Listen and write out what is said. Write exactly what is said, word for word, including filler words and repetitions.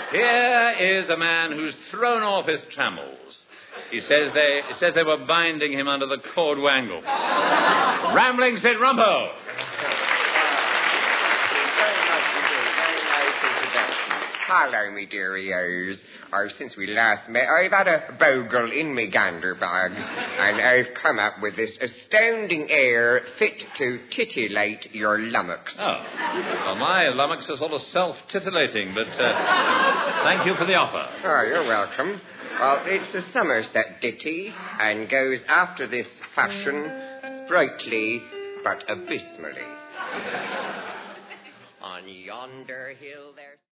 Here is a man who's thrown off his trammels. He says they he says they were binding him under the cord wangle. Rambling Sid Rumpo. Hello, me dearios. Oh, since we last met, I've had a bogle in me gander bag, and I've come up with this astounding air fit to titillate your lummox. Oh. Well, my lummox are sort of self-titillating, but uh, thank you for the offer. Oh, you're welcome. Well, it's a Somerset ditty, and goes after this fashion, sprightly but abysmally. On yonder hill there's...